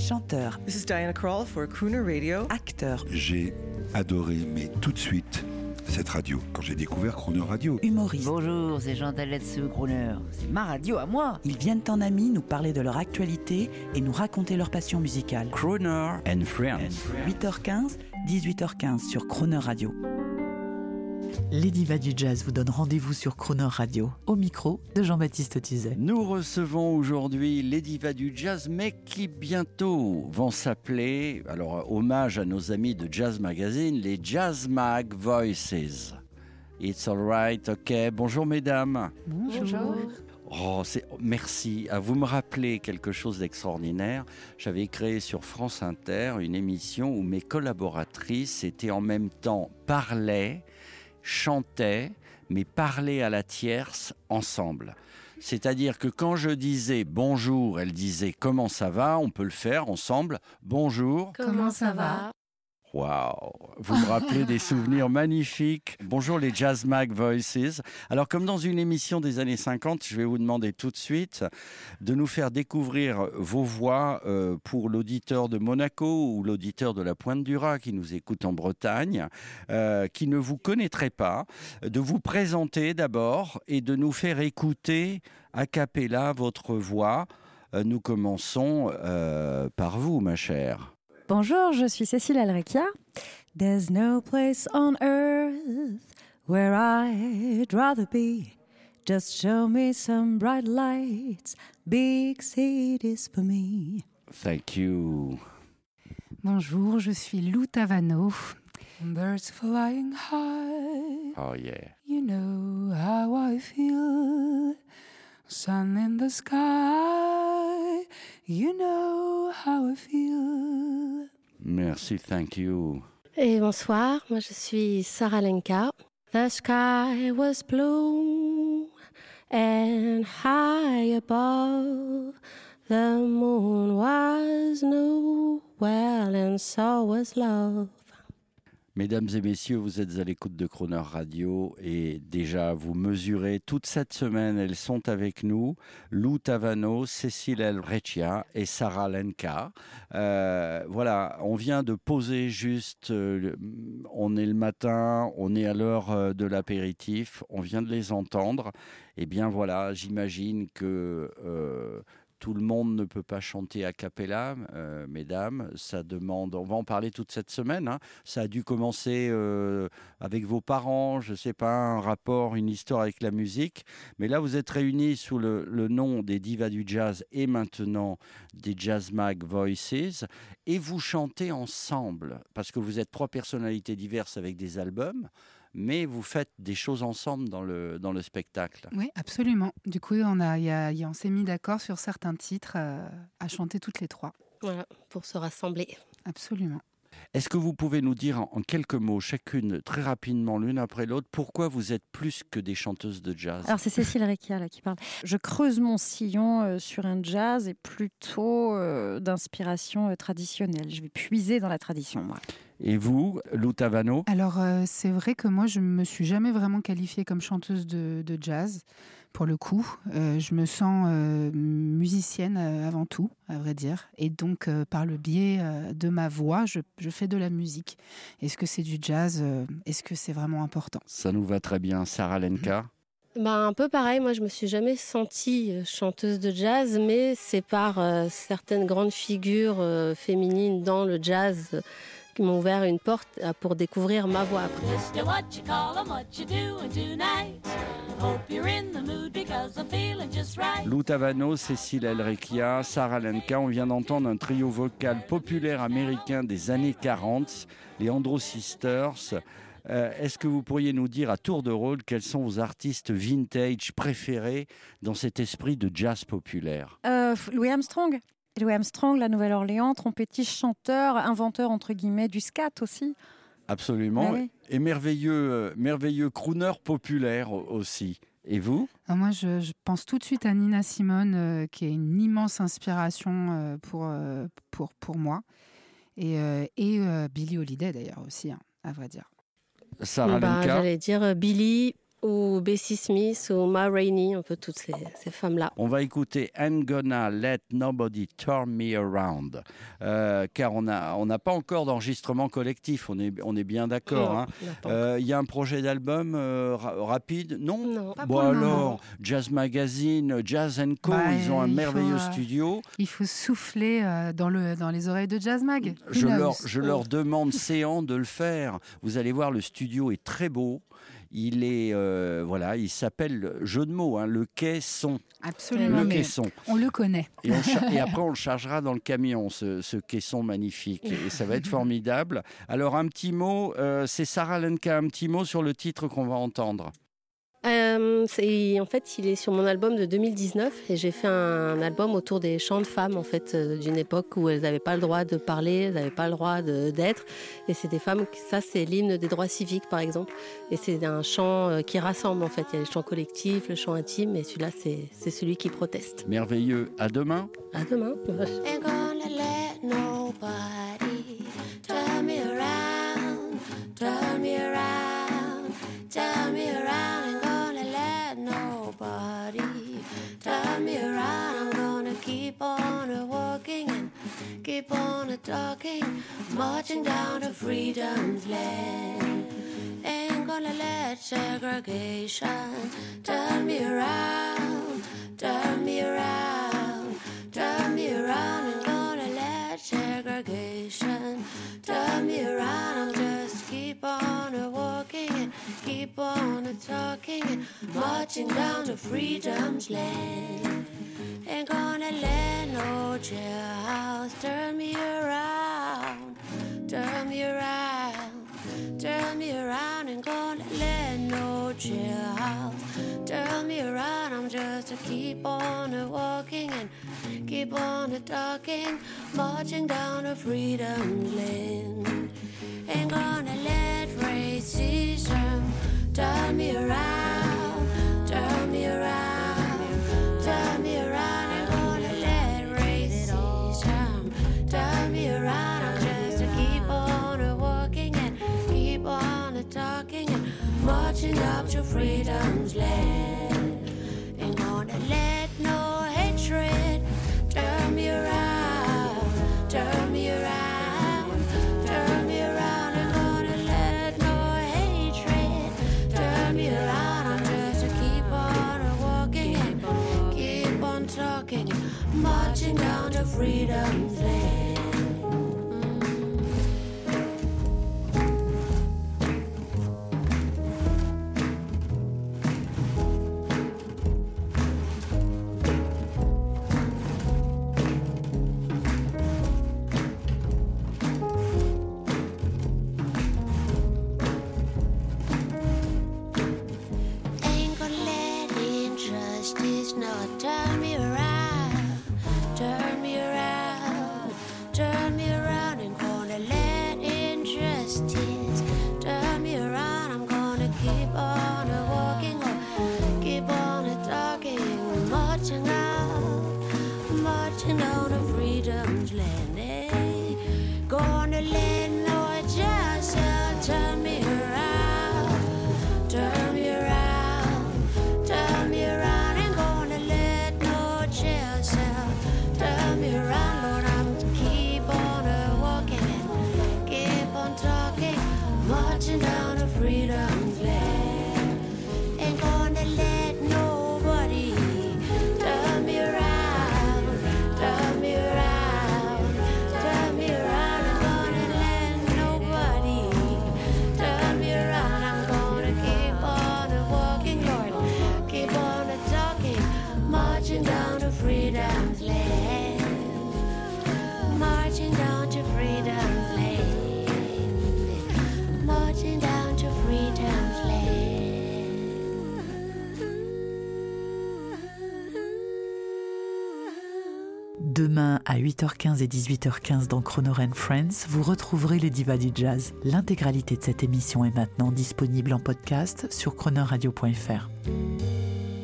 chanteur, This is Diana Krall for Crooner Radio. acteur, J'ai adoré, mais tout de suite, cette radio, quand j'ai découvert Crooner Radio. humoriste. Bonjour, c'est Jean Taletsu, Crooner. C'est ma radio à moi. Ils viennent en amis nous parler de leur actualité et nous raconter leur passion musicale. Crooner and Friends. 8h15, 18h15 sur Crooner Radio. Les divas du jazz vous donnent rendez-vous sur Crooner Radio, au micro de Jean-Baptiste Tuzet. Nous recevons aujourd'hui les divas du jazz, mais qui bientôt vont s'appeler, alors hommage à nos amis de Jazz Magazine, les Jazz Mag Voices. It's alright, ok. Bonjour mesdames. Bonjour. Oh, merci. Vous me rappelez quelque chose d'extraordinaire. J'avais créé sur France Inter une émission où mes collaboratrices étaient en même temps parlaient, chantaient, mais parlaient à la tierce ensemble. C'est-à-dire que quand je disais bonjour, elle disait comment ça va, on peut le faire ensemble. Bonjour. Comment ça va? Waouh, vous me rappelez des souvenirs magnifiques. Bonjour les Jazz Mag Voices. Alors comme dans une émission des années 50, je vais vous demander tout de suite de nous faire découvrir vos voix pour l'auditeur de Monaco ou l'auditeur de la Pointe du Raz qui nous écoute en Bretagne, qui ne vous connaîtrait pas, de vous présenter d'abord et de nous faire écouter a cappella votre voix. Nous commençons par vous, ma chère. Bonjour, je suis Cécile Alrecchia. There's no place on earth where I'd rather be. Just show me some bright lights, big cities for me. Thank you. Bonjour, je suis Lou Tavano. Birds flying high, Oh yeah. you know how I feel. Sun in the sky, you know how I feel. Merci, thank you. Et bonsoir, moi je suis Sarah Lenka. The sky was blue and high above. The moon was new, well and so was love. Mesdames et messieurs, vous êtes à l'écoute de Crooner Radio et déjà vous mesurez, toute cette semaine, elles sont avec nous, Lou Tavano, Cécile Alrecchia et Sarah Lenka. Voilà, on vient de poser juste, on est le matin, on est à l'heure de l'apéritif, on vient de les entendre. Et bien voilà, j'imagine que... tout le monde ne peut pas chanter a cappella, mesdames. Ça demande, on va en parler toute cette semaine. Hein. Ça a dû commencer avec vos parents, je ne sais pas, un rapport, une histoire avec la musique. Mais là, vous êtes réunis sous le nom des divas du jazz et maintenant des Jazz Mag Voices. Et vous chantez ensemble, parce que vous êtes trois personnalités diverses avec des albums. Mais vous faites des choses ensemble dans le spectacle. Oui, absolument. Du coup, on s'est mis d'accord sur certains titres à chanter toutes les trois. Voilà, pour se rassembler. Absolument. Est-ce que vous pouvez nous dire en quelques mots, chacune, très rapidement, l'une après l'autre, pourquoi vous êtes plus que des chanteuses de jazz ? Alors c'est Cécile Alrecchia là qui parle. Je creuse mon sillon sur un jazz et plutôt d'inspiration traditionnelle. Je vais puiser dans la tradition, moi. Et vous, Lou Tavano ? Alors, c'est vrai que moi, je ne me suis jamais vraiment qualifiée comme chanteuse de jazz, pour le coup. Je me sens musicienne avant tout, à vrai dire. Et donc, par le biais de ma voix, je fais de la musique. Est-ce que c'est du jazz ? Est-ce que c'est vraiment important ? Ça nous va très bien. Sarah Lenka ? Un peu pareil, moi je me suis jamais sentie chanteuse de jazz, mais c'est par certaines grandes figures féminines dans le jazz qui m'ont ouvert une porte pour découvrir ma voix après. Lou Tavano, Cécile Alrecchia, Sarah Lenka, on vient d'entendre un trio vocal populaire américain des années 40, les Andro Sisters. Est-ce que vous pourriez nous dire à tour de rôle quels sont vos artistes vintage préférés dans cet esprit de jazz populaire ? Louis Armstrong. Louis Armstrong, la Nouvelle-Orléans, trompettiste, chanteur, inventeur entre guillemets du scat aussi. Absolument. Ah oui. Et merveilleux crooner populaire aussi. Et vous ? Alors moi, je pense tout de suite à Nina Simone, qui est une immense inspiration pour moi. Et Billie Holiday d'ailleurs aussi, hein, à vrai dire. Sarah Lenka ? J'allais dire Billy, Ou Bessie Smith ou Ma Rainey, un peu toutes ces femmes-là. On va écouter I'm Gonna Let Nobody Turn Me Around, car on n'a pas encore d'enregistrement collectif, on est bien d'accord. Il y a un projet d'album rapide? Non, pas bon alors, Jazz Magazine, Jazz & Co, ils ont un merveilleux studio. Il faut souffler dans les oreilles de Jazz Mag. Je leur demande séant de le faire. Vous allez voir, le studio est très beau. Il est, il s'appelle, jeu de mots, le caisson. Absolument, le caisson. On le connaît. Et après, on le chargera dans le camion, ce caisson magnifique. Et ça va être formidable. Alors, un petit mot, c'est Sarah Lenka, un petit mot sur le titre qu'on va entendre. En fait, il est sur mon album de 2019 et j'ai fait un album autour des chants de femmes en fait, d'une époque où elles n'avaient pas le droit de parler, elles n'avaient pas le droit d'être. Et c'est des femmes, ça c'est l'hymne des droits civiques par exemple. Et c'est un chant qui rassemble en fait. Il y a les chants collectifs, le chant intime et celui-là c'est celui qui proteste. Merveilleux. À demain. À demain. Turn me around, ain't gonna let nobody turn me around. I'm gonna keep on walking and keep on talking, marching down to freedom's land. Ain't gonna let segregation turn me around, turn me around, turn me around. Ain't gonna let segregation turn me around. I'll just keep on walking and keep on talking and marching down to freedom's land. Ain't gonna let no jailhouse turn me around, turn me around, turn me around. Ain't gonna let no jailhouse turn me around. I'm just to keep on walking and keep on talking, marching down to freedom's land. Ain't gonna let racism turn me around, turn me around, turn me around. Ain't gonna let racism turn me around. I'm just to keep on walking and keep on talking and marching up to freedom's land. Ain't gonna let no hatred turn me around, turn me around, turn me around. Ain't gonna let no hatred turn me around. I'm just to keep on walking and keep on talking, marching down to freedom's land. Turn me around, turn me around, turn me around. Ain't gonna let injustice turn me around. I'm gonna keep on walking, keep on talking, marching down to freedom's land. Ain't gonna let no injustice turn me around, turn me around, turn me around. Turn me around, Lord, I'm to keep on walking and keep on talking, marching down to freedom's land. Ain't gonna let nobody turn me around, turn me around, turn me around. Ain't gonna let nobody turn me around. I'm gonna keep on walking, Lord, keep on talking, marching down to freedom's land. Marching down to freedom's land, marching down to freedom's land. Demain à 8h15 et 18h15 dans Croner & Friends, vous retrouverez les divas du jazz. L'intégralité de cette émission est maintenant disponible en podcast sur cronerradio.fr.